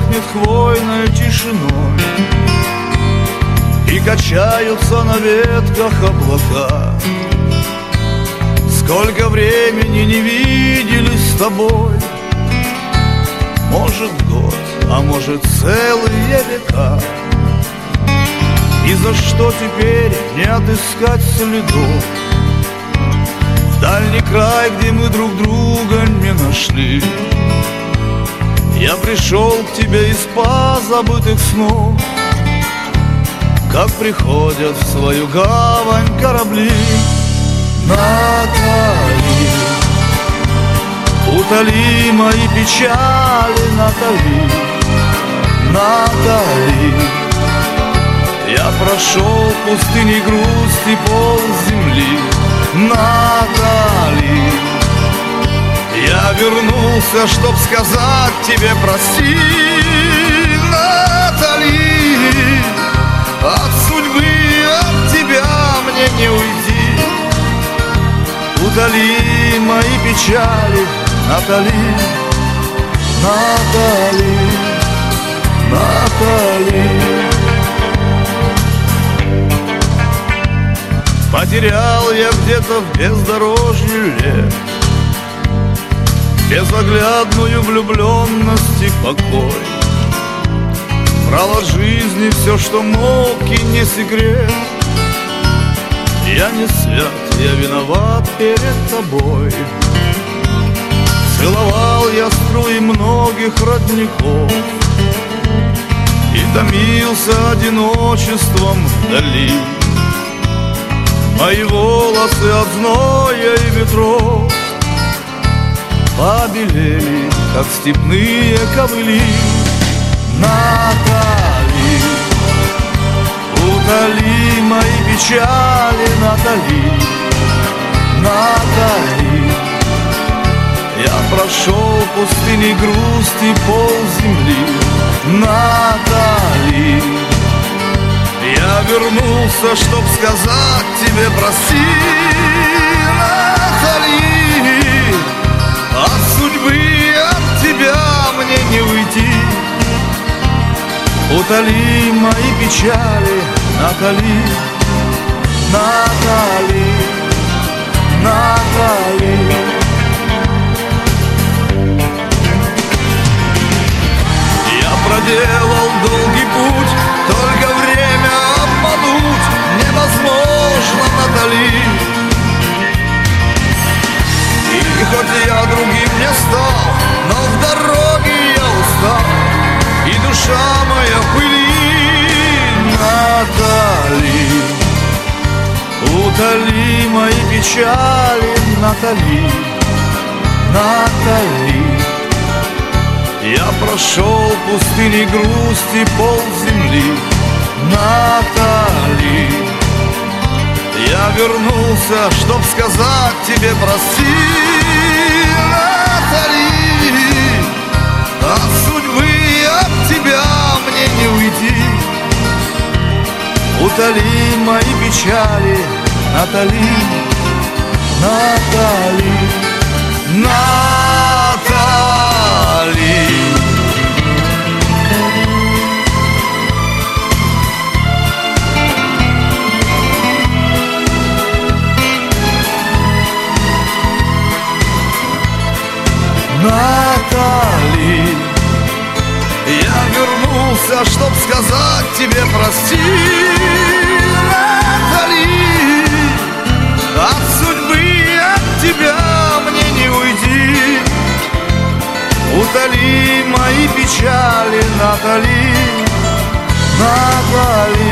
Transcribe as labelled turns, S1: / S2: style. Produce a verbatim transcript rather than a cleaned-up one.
S1: пахнет хвойной тишиной, и качаются на ветках облака. Сколько времени не виделись с тобой, может год, а может целые века. И за что теперь не отыскать следов в дальний край, где мы друг друга не нашли? Я пришел к тебе из позабытых снов, как приходят в свою гавань корабли. Натали, утоли мои печали, Натали, Натали. Я прошел пустыни грусти пол земли, Натали. Я вернулся, чтоб сказать тебе прости, Натали. От судьбы, от тебя мне не уйти. Утоли мои печали, Натали, Натали, Натали. Потерял я где-то в бездорожье лет безоглядную влюбленность и покой. Брал от жизни все, что мог, и не секрет. Я не свят, я виноват перед тобой. Целовал я струи многих родников и томился одиночеством вдали. Мои волосы от зноя и ветров побелели, как степные ковыли. Натали, утоли мои печали, Натали, Натали. Я прошел пустыни грусти пол земли, Натали. Я вернулся, чтоб сказать тебе прости, Натали. От судьбы, от тебя мне не уйти. Утоли мои печали, Натали, Натали, Натали. Я проделал долгий путь, только время обмануть невозможно, Натали. И хоть я другим не стал, но в дороге я устал, и душа моя в пыли, Натали. Утоли мои печали, Натали, Натали. Я прошел пустыни грусти пол земли, Натали. Я вернулся, чтоб сказать тебе прости, Натали. От судьбы, от тебя мне не уйти. Утоли мои печали, Натали, Натали, Натали. Натали, я вернулся, чтоб сказать тебе прости, Натали. От судьбы, от тебя мне не уйти. Утоли мои печали, Натали, Натали.